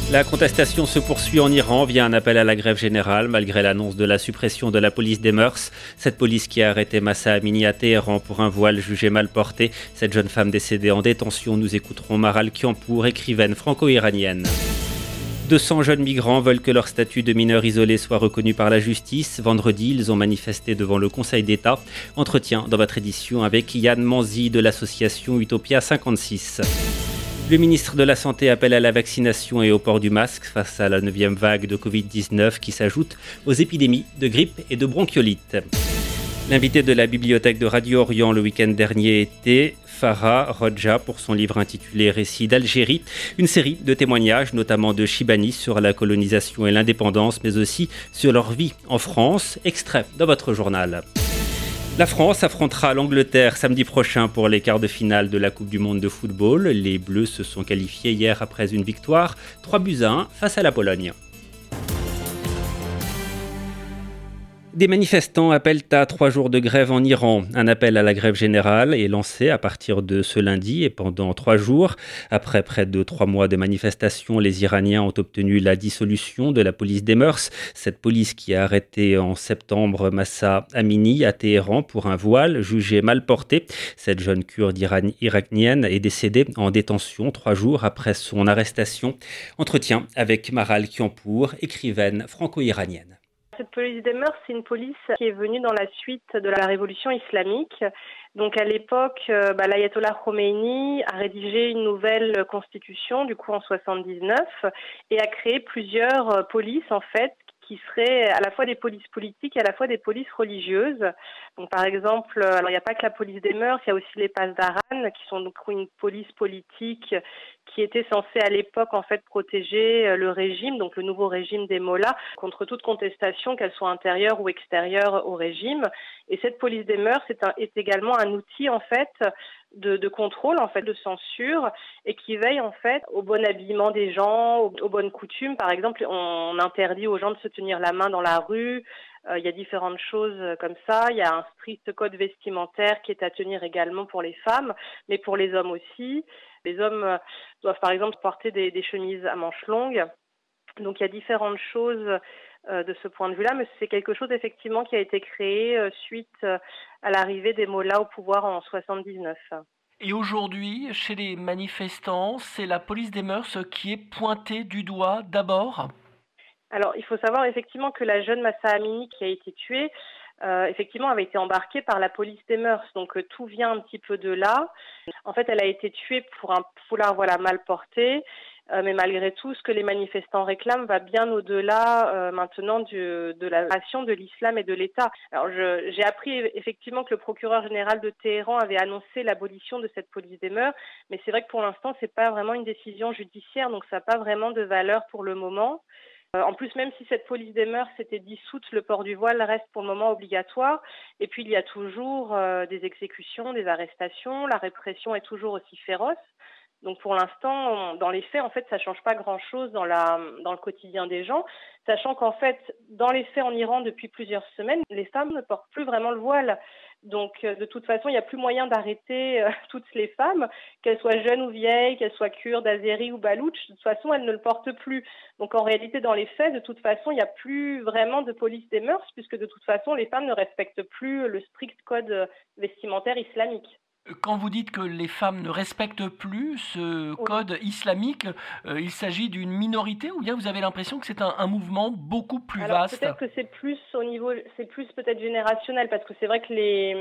La contestation se poursuit en Iran via un appel à la grève générale malgré l'annonce de la suppression de la police des mœurs. Cette police qui a arrêté Mahsa Amini à Téhéran pour un voile jugé mal porté. Cette jeune femme décédée en détention, nous écouterons Maral Kianpour, écrivaine franco-iranienne. 200 jeunes migrants veulent que leur statut de mineur isolé soit reconnu par la justice. Vendredi, ils ont manifesté devant le Conseil d'État. Entretien dans votre édition avec Yann Manzi de l'association Utopia 56. Le ministre de la Santé appelle à la vaccination et au port du masque face à la 9e vague de Covid-19 qui s'ajoute aux épidémies de grippe et de bronchiolite. L'invité de la bibliothèque de Radio Orient le week-end dernier était Farah Rodja pour son livre intitulé Récits d'Algérie, une série de témoignages notamment de Chibani sur la colonisation et l'indépendance mais aussi sur leur vie en France, extrait dans votre journal. La France affrontera l'Angleterre samedi prochain pour les quarts de finale de la Coupe du Monde de football. Les Bleus se sont qualifiés hier après une victoire 3-1 face à la Pologne. Des manifestants appellent à 3 jours de grève en Iran. Un appel à la grève générale est lancé à partir de ce lundi et pendant 3 jours. Après près de 3 mois de manifestations, les Iraniens ont obtenu la dissolution de la police des mœurs. Cette police qui a arrêté en septembre Mahsa Amini à Téhéran pour un voile jugé mal porté. Cette jeune kurde iranienne est décédée en détention 3 jours après son arrestation. Entretien avec Maral Kianpour, écrivaine franco-iranienne. Cette police des mœurs, c'est une police qui est venue dans la suite de la révolution islamique. Donc à l'époque, l'ayatollah Khomeini a rédigé une nouvelle constitution, du coup en 79, et a créé plusieurs polices en fait, qui seraient à la fois des polices politiques et à la fois des polices religieuses. Donc par exemple, alors il n'y a pas que la police des mœurs, il y a aussi les Pasdaran, qui sont donc une police politique qui était censée à l'époque en fait protéger le régime, donc le nouveau régime des mollahs, contre toute contestation, qu'elle soit intérieure ou extérieure au régime. Et cette police des mœurs est également un outil en fait de contrôle, en fait, de censure, et qui veille en fait au bon habillement des gens, aux bonnes coutumes. Par exemple, on interdit aux gens de se tenir la main dans la rue. Il y a différentes choses comme ça. Il y a un strict code vestimentaire qui est à tenir également pour les femmes, mais pour les hommes aussi. Les hommes doivent par exemple porter des chemises à manches longues. Donc il y a différentes choses de ce point de vue-là, mais c'est quelque chose effectivement qui a été créé suite à l'arrivée des mollahs au pouvoir en 79. Et aujourd'hui, chez les manifestants, c'est la police des mœurs qui est pointée du doigt d'abord ? Alors, il faut savoir effectivement que la jeune Mahsa Amini qui a été tuée, effectivement, avait été embarquée par la police des mœurs. Donc, tout vient un petit peu de là. En fait, elle a été tuée pour un foulard mal porté. Mais malgré tout, ce que les manifestants réclament va bien au-delà maintenant de la nation, de l'islam et de l'État. Alors, j'ai appris effectivement que le procureur général de Téhéran avait annoncé l'abolition de cette police des mœurs, mais c'est vrai que pour l'instant, c'est pas vraiment une décision judiciaire, donc ça n'a pas vraiment de valeur pour le moment. En plus, même si cette police des mœurs s'était dissoute, le port du voile reste pour le moment obligatoire. Et puis, il y a toujours des exécutions, des arrestations. La répression est toujours aussi féroce. Donc pour l'instant, dans les faits, en fait, ça change pas grand-chose dans le quotidien des gens, sachant qu'en fait, dans les faits en Iran, depuis plusieurs semaines, les femmes ne portent plus vraiment le voile. Donc de toute façon, il n'y a plus moyen d'arrêter toutes les femmes, qu'elles soient jeunes ou vieilles, qu'elles soient kurdes, azéries ou baloutches. De toute façon, elles ne le portent plus. Donc en réalité, dans les faits, de toute façon, il n'y a plus vraiment de police des mœurs, puisque de toute façon, les femmes ne respectent plus le strict code vestimentaire islamique. Quand vous dites que les femmes ne respectent plus ce code islamique, il s'agit d'une minorité ou bien vous avez l'impression que c'est un mouvement beaucoup plus vaste ? Peut-être que c'est plus peut-être générationnel, parce que c'est vrai que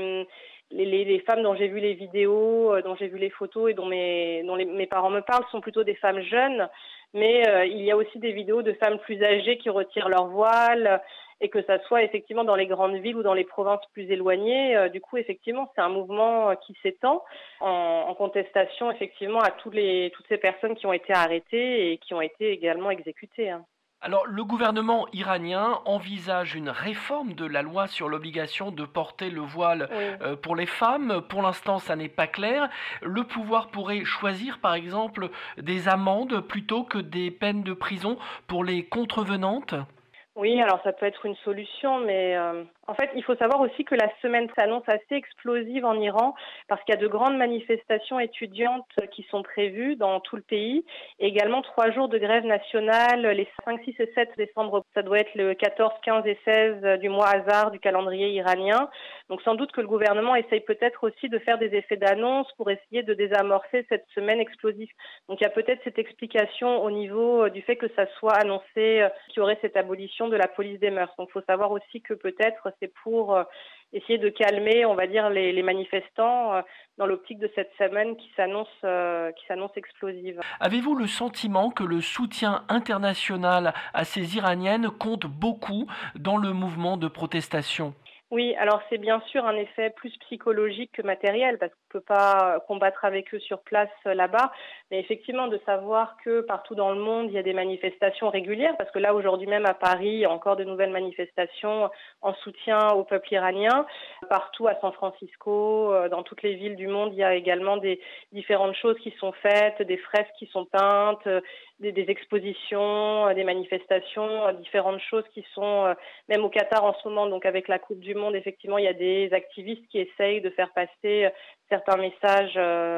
les femmes dont j'ai vu les vidéos, dont j'ai vu les photos et dont mes parents me parlent sont plutôt des femmes jeunes, mais il y a aussi des vidéos de femmes plus âgées qui retirent leur voile, et que ça soit effectivement dans les grandes villes ou dans les provinces plus éloignées. Du coup, effectivement, c'est un mouvement qui s'étend en contestation effectivement à toutes ces personnes qui ont été arrêtées et qui ont été également exécutées. Alors, le gouvernement iranien envisage une réforme de la loi sur l'obligation de porter le voile pour les femmes. Pour l'instant, ça n'est pas clair. Le pouvoir pourrait choisir, par exemple, des amendes plutôt que des peines de prison pour les contrevenantes ? Oui, alors ça peut être une solution, mais En fait, il faut savoir aussi que la semaine s'annonce assez explosive en Iran parce qu'il y a de grandes manifestations étudiantes qui sont prévues dans tout le pays. Et également 3 jours de grève nationale les 5, 6 et 7 décembre. Ça doit être le 14, 15 et 16 du mois Hasard du calendrier iranien. Donc sans doute que le gouvernement essaye peut-être aussi de faire des effets d'annonce pour essayer de désamorcer cette semaine explosive. Donc il y a peut-être cette explication au niveau du fait que ça soit annoncé qu'il y aurait cette abolition de la police des mœurs. Donc il faut savoir aussi que peut-être c'est pour essayer de calmer, on va dire, les manifestants dans l'optique de cette semaine qui s'annonce explosive. Avez-vous le sentiment que le soutien international à ces Iraniennes compte beaucoup dans le mouvement de protestation ? Oui, alors c'est bien sûr un effet plus psychologique que matériel parce qu'on ne peut pas combattre avec eux sur place là-bas, mais effectivement de savoir que partout dans le monde il y a des manifestations régulières parce que là aujourd'hui même à Paris il y a encore de nouvelles manifestations en soutien au peuple iranien. Partout à San Francisco, dans toutes les villes du monde il y a également des différentes choses qui sont faites, des fresques qui sont peintes, des expositions, des manifestations, différentes choses qui sont même au Qatar en ce moment, donc avec la Coupe du Monde, effectivement, il y a des activistes qui essayent de faire passer certains messages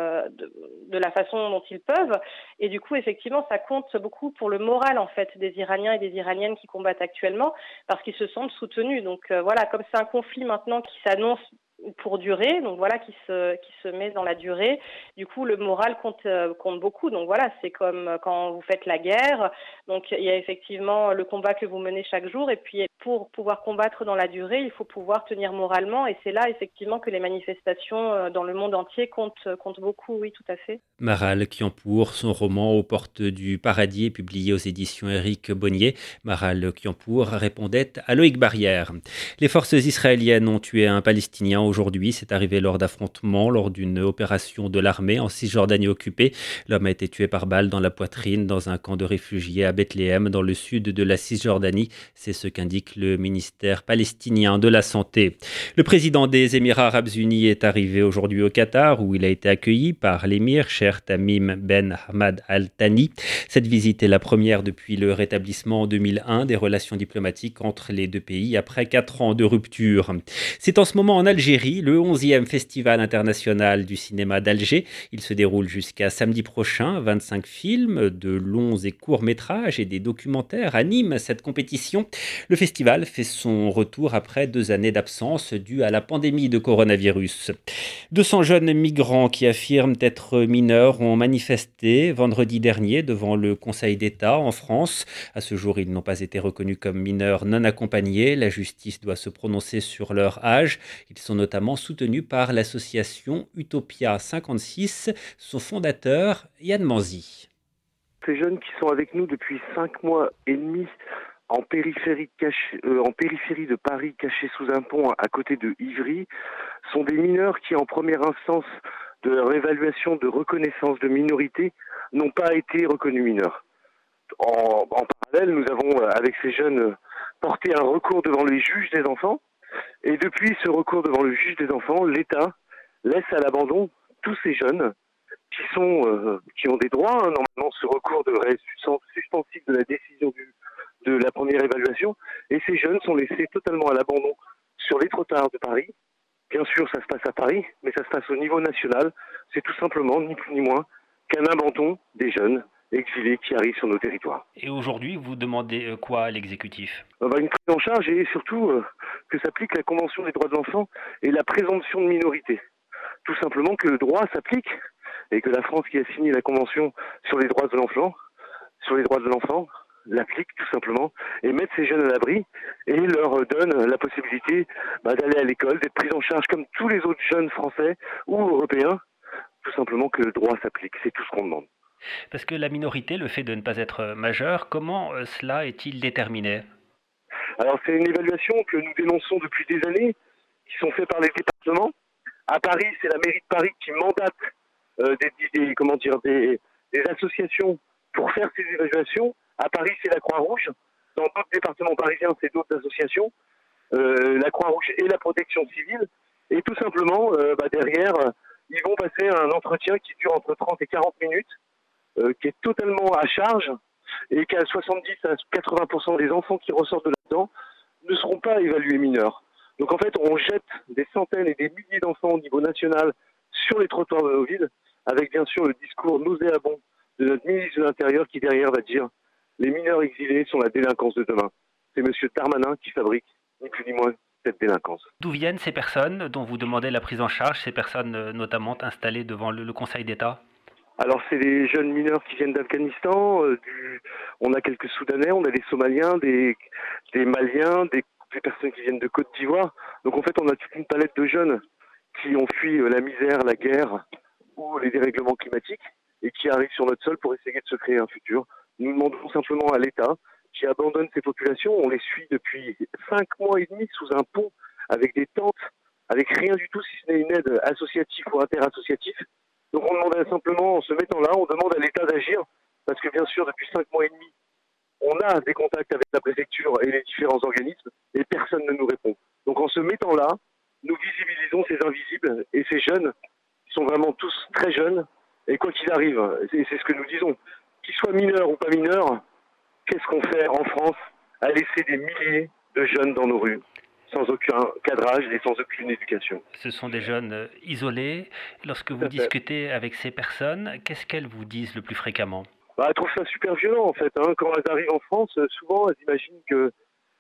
de la façon dont ils peuvent. Et du coup, effectivement, ça compte beaucoup pour le moral, en fait, des Iraniens et des Iraniennes qui combattent actuellement, parce qu'ils se sentent soutenus. Donc voilà, comme c'est un conflit maintenant qui s'annonce pour durer, donc voilà, qui se met dans la durée. Du coup, le moral compte beaucoup. Donc voilà, c'est comme quand vous faites la guerre. Donc il y a effectivement le combat que vous menez chaque jour, et puis pour pouvoir combattre dans la durée, il faut pouvoir tenir moralement. Et c'est là effectivement que les manifestations dans le monde entier comptent beaucoup. Oui, tout à fait. Maral Kianpour, son roman Aux portes du paradis est publié aux éditions Éric Bonnier. Maral Kianpour répondait à Loïc Barrière. Les forces israéliennes ont tué un Palestinien aujourd'hui. C'est arrivé lors d'affrontements lors d'une opération de l'armée en Cisjordanie occupée. L'homme a été tué par balle dans la poitrine dans un camp de réfugiés à Bethléem, dans le sud de la Cisjordanie. C'est ce qu'indique le ministère palestinien de la Santé. Le président des Émirats arabes unis est arrivé aujourd'hui au Qatar, où il a été accueilli par l'émir Tamim Ben Hamad Al Thani. Cette visite est la première depuis le rétablissement en 2001 des relations diplomatiques entre les deux pays après 4 ans de rupture. C'est en ce moment en Algérie le 11e Festival international du cinéma d'Alger. Il se déroule jusqu'à samedi prochain. 25 films, de longs et courts métrages et des documentaires animent cette compétition. Le festival fait son retour après 2 années d'absence due à la pandémie de coronavirus. 200 jeunes migrants qui affirment être mineurs ont manifesté vendredi dernier devant le Conseil d'État en France. À ce jour, ils n'ont pas été reconnus comme mineurs non accompagnés. La justice doit se prononcer sur leur âge. Ils sont notamment soutenus par l'association Utopia 56, son fondateur Yann Manzi. Ces jeunes qui sont avec nous depuis 5 mois et demi en périphérie de Paris, cachés sous un pont à côté de Ivry, sont des mineurs qui, en première instance de leur évaluation de reconnaissance de minorité, n'ont pas été reconnus mineurs. En parallèle, nous avons, avec ces jeunes, porté un recours devant les juges des enfants. Et depuis ce recours devant le juge des enfants, l'État laisse à l'abandon tous ces jeunes qui ont des droits. Normalement, ce recours devrait être suspensif de la décision de la première évaluation. Et ces jeunes sont laissés totalement à l'abandon sur les trottoirs de Paris. Bien sûr, ça se passe à Paris, mais ça se passe au niveau national. C'est tout simplement, ni plus ni moins, qu'un abandon des jeunes exilés qui arrivent sur nos territoires. Et aujourd'hui, vous demandez quoi à l'exécutif ? Une prise en charge et surtout que s'applique la Convention des droits de l'enfant et la présomption de minorité. Tout simplement que le droit s'applique et que la France qui a signé la Convention sur les droits de l'enfant, l'applique tout simplement et mettre ces jeunes à l'abri et leur donne la possibilité d'aller à l'école, d'être pris en charge comme tous les autres jeunes français ou européens. Tout simplement que le droit s'applique, c'est tout ce qu'on demande. Parce que la minorité, le fait de ne pas être majeur, comment cela est-il déterminé ? Alors c'est une évaluation que nous dénonçons depuis des années, qui sont faites par les départements. À Paris, c'est la mairie de Paris qui mandate des associations pour faire ces évaluations. À Paris, c'est la Croix-Rouge. Dans d'autres départements parisiens, c'est d'autres associations. La Croix-Rouge et la Protection civile. Et tout simplement, derrière, ils vont passer un entretien qui dure entre 30 et 40 minutes, qui est totalement à charge, et qu'à 70 à 80% des enfants qui ressortent de là-dedans ne seront pas évalués mineurs. Donc en fait, on jette des centaines et des milliers d'enfants au niveau national sur les trottoirs de nos villes, avec bien sûr le discours nauséabond de notre ministre de l'Intérieur qui derrière va dire « les mineurs exilés sont la délinquance de demain ». C'est M. Darmanin qui fabrique, ni plus ni moins, cette délinquance. D'où viennent ces personnes dont vous demandez la prise en charge, ces personnes notamment installées devant le Conseil d'État? Alors c'est des jeunes mineurs qui viennent d'Afghanistan, on a quelques Soudanais, on a des Somaliens, des Maliens, des personnes qui viennent de Côte d'Ivoire. Donc en fait on a toute une palette de jeunes qui ont fui la misère, la guerre ou les dérèglements climatiques et qui arrivent sur notre sol pour essayer de se créer un futur. Nous demandons simplement à l'État qui abandonne ces populations. On les suit depuis 5 mois et demi sous un pont avec des tentes, avec rien du tout si ce n'est une aide associative ou interassociative. Donc on demande simplement, en se mettant là, on demande à l'État d'agir parce que bien sûr depuis 5 mois et demi, on a des contacts avec la préfecture et les différents organismes et personne ne nous répond. Donc en se mettant là, nous visibilisons ces invisibles et ces jeunes qui sont vraiment tous très jeunes et quoi qu'il arrive, et c'est ce que nous disons, qu'ils soient mineurs ou pas mineurs, qu'est-ce qu'on fait en France à laisser des milliers de jeunes dans nos rues sans aucun cadrage et sans aucune éducation? Ce sont des jeunes isolés. Lorsque vous discutez avec ces personnes, qu'est-ce qu'elles vous disent le plus fréquemment? Elles trouvent ça super violent en fait. Quand elles arrivent en France, souvent elles imaginent que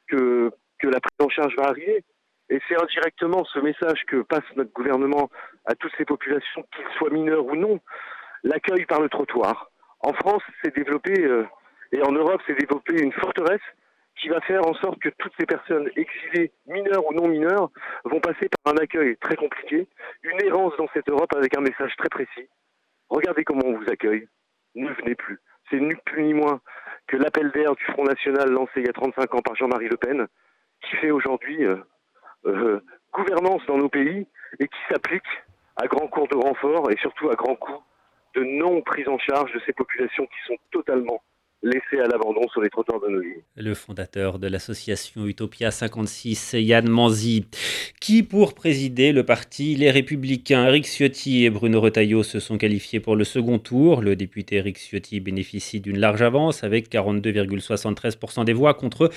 la prise en charge va arriver. Et c'est indirectement ce message que passe notre gouvernement à toutes ces populations, qu'ils soient mineurs ou non. L'accueil par le trottoir. En France, c'est développé, et en Europe, c'est développé une forteresse qui va faire en sorte que toutes ces personnes exilées, mineures ou non mineures, vont passer par un accueil très compliqué, une errance dans cette Europe avec un message très précis. Regardez comment on vous accueille. Ne venez plus. C'est ni plus ni moins que l'appel d'air du Front National lancé il y a 35 ans par Jean-Marie Le Pen, qui fait aujourd'hui gouvernance dans nos pays et qui s'applique à grands cours de renfort et surtout à grands coups de non prise en charge de ces populations qui sont totalement laissés à l'abandon sur les trottoirs de nos villes. Le fondateur de l'association Utopia 56, Yann Manzi, qui pour présider le parti Les Républicains, Éric Ciotti et Bruno Retailleau se sont qualifiés pour le second tour. Le député Éric Ciotti bénéficie d'une large avance avec 42,73% des voix contre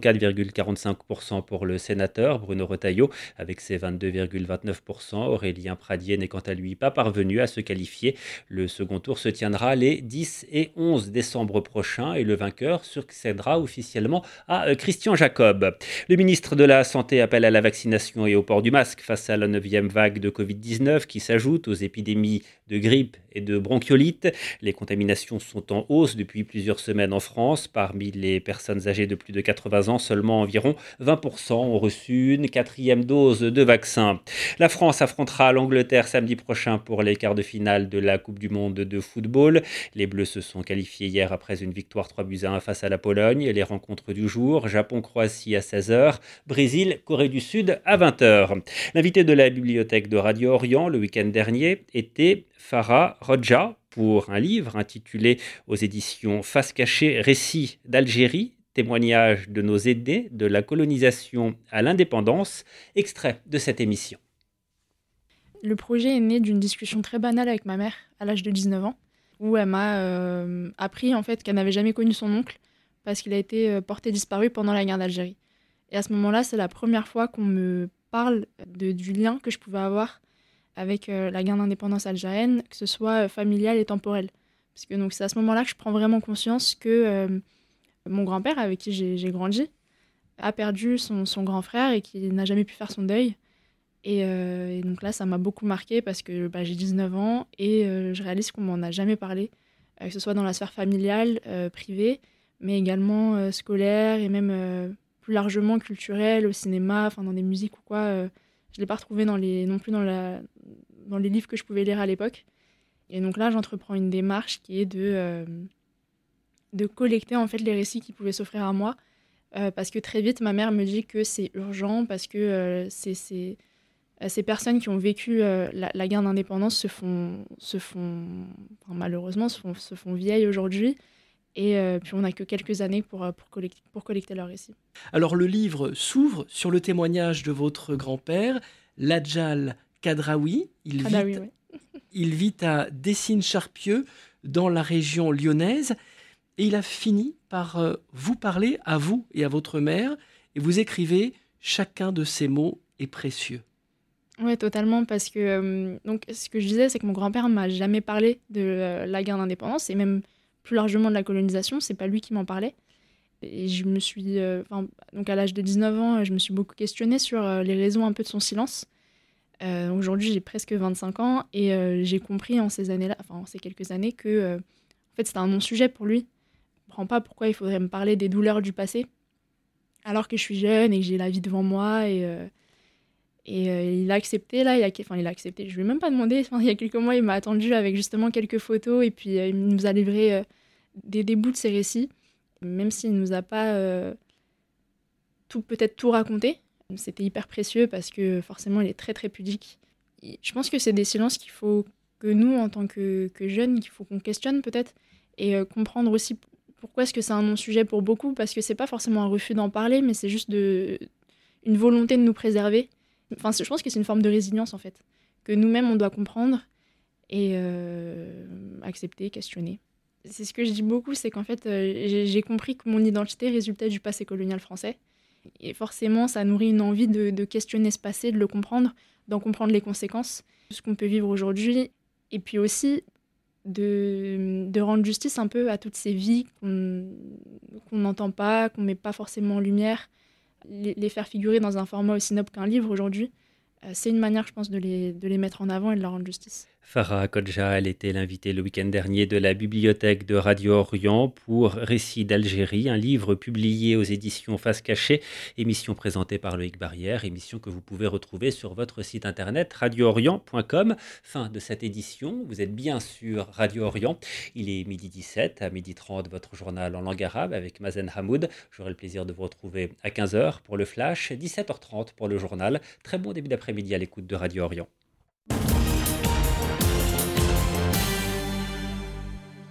34,45% pour le sénateur Bruno Retailleau avec ses 22,29%. Aurélien Pradier n'est quant à lui pas parvenu à se qualifier. Le second tour se tiendra les 10 et 11 décembre prochains et le vainqueur succédera officiellement à Christian Jacob. Le ministre de la Santé appelle à la vaccination et au port du masque face à la 9e vague de Covid-19 qui s'ajoute aux épidémies de grippe et de bronchiolite. Les contaminations sont en hausse depuis plusieurs semaines en France. Parmi les personnes âgées de plus de 80 ans, seulement environ 20% ont reçu une 4e dose de vaccin. La France affrontera l'Angleterre samedi prochain pour les quarts de finale de la Coupe du Monde de football. Les Bleus se sont qualifiés hier après une victoire 3-1 face à la Pologne. Les rencontres du jour, Japon-Croatie à 16h, Brésil-Corée du Sud à 20h. L'invité de la bibliothèque de Radio Orient le week-end dernier était Farah Rodja pour un livre intitulé aux éditions Face Cachée, Récits d'Algérie, témoignages de nos aînés de la colonisation à l'indépendance, extrait de cette émission. Le projet est né d'une discussion très banale avec ma mère à l'âge de 19 ans, où elle m'a appris en fait qu'elle n'avait jamais connu son oncle parce qu'il a été porté disparu pendant la guerre d'Algérie. Et à ce moment-là, c'est la première fois qu'on me parle du lien que je pouvais avoir avec la guerre d'indépendance algérienne, que ce soit familial et temporel. Parce que donc, c'est à ce moment-là que je prends vraiment conscience que mon grand-père, avec qui j'ai grandi, a perdu son grand frère et qu'il n'a jamais pu faire son deuil. Et donc là, ça m'a beaucoup marquée parce que j'ai 19 ans et je réalise qu'on m'en a jamais parlé, que ce soit dans la sphère familiale, privée, mais également scolaire et même plus largement culturelle, au cinéma, enfin dans des musiques ou quoi. Je ne l'ai pas retrouvé non plus dans les livres que je pouvais lire à l'époque. Et donc là, j'entreprends une démarche qui est de collecter en fait les récits qui pouvaient s'offrir à moi, parce que très vite, ma mère me dit que c'est urgent, parce que ces personnes qui ont vécu la guerre d'indépendance malheureusement se font vieilles aujourd'hui. Et puis on n'a que quelques années pour collecter leurs récits. Alors le livre s'ouvre sur le témoignage de votre grand-père, Ladjal Kadraoui. Il vit à Dessines-Charpieu, dans la région lyonnaise. Et il a fini par vous parler, à vous et à votre mère. Et vous écrivez « Chacun de ces mots est précieux. Ouais, totalement, parce que donc ce que je disais, c'est que mon grand-père m'a jamais parlé de la guerre d'indépendance et même plus largement de la colonisation. C'est pas lui qui m'en parlait. Et je me suis, donc à l'âge de 19 ans, je me suis beaucoup questionnée sur les raisons un peu de son silence. Aujourd'hui, j'ai presque 25 ans et j'ai compris en ces années-là, en ces quelques années, que en fait, c'était un non-sujet pour lui. Je comprends pas pourquoi il faudrait me parler des douleurs du passé, alors que je suis jeune et que j'ai la vie devant moi. Il a accepté, là, il a accepté, je lui ai même pas demandé, il y a quelques mois, il m'a attendu avec justement quelques photos et puis il nous a livré des bouts de ses récits, même s'il nous a pas peut-être tout raconté. C'était hyper précieux parce que forcément, il est très très pudique. Et je pense que c'est des silences qu'il faut que nous, en tant que jeunes, qu'il faut qu'on questionne peut-être et comprendre aussi pourquoi est-ce que c'est un non-sujet pour beaucoup, parce que c'est pas forcément un refus d'en parler, mais c'est juste une volonté de nous préserver. Enfin, je pense que c'est une forme de résilience en fait, que nous-mêmes on doit comprendre et accepter, questionner. C'est ce que je dis beaucoup, c'est qu'en fait j'ai compris que mon identité résultait du passé colonial français. Et forcément, ça nourrit une envie de questionner ce passé, de le comprendre, d'en comprendre les conséquences, de ce qu'on peut vivre aujourd'hui, et puis aussi de rendre justice un peu à toutes ces vies qu'on n'entend pas, qu'on ne met pas forcément en lumière, les faire figurer dans un format aussi noble qu'un livre aujourd'hui. C'est une manière, je pense, de les mettre en avant et de leur rendre justice. Farah Kodja, elle était l'invitée le week-end dernier de la bibliothèque de Radio Orient pour Récits d'Algérie, un livre publié aux éditions Face Cachée, émission présentée par Loïc Barrière, émission que vous pouvez retrouver sur votre site internet radioorient.com. Fin de cette édition, vous êtes bien sur Radio Orient. Il est 12h17, à 12h30, votre journal en langue arabe avec Mazen Hamoud. J'aurai le plaisir de vous retrouver à 15h pour le flash, 17h30 pour le journal. Très bon début d'après-midi à l'écoute de Radio Orient.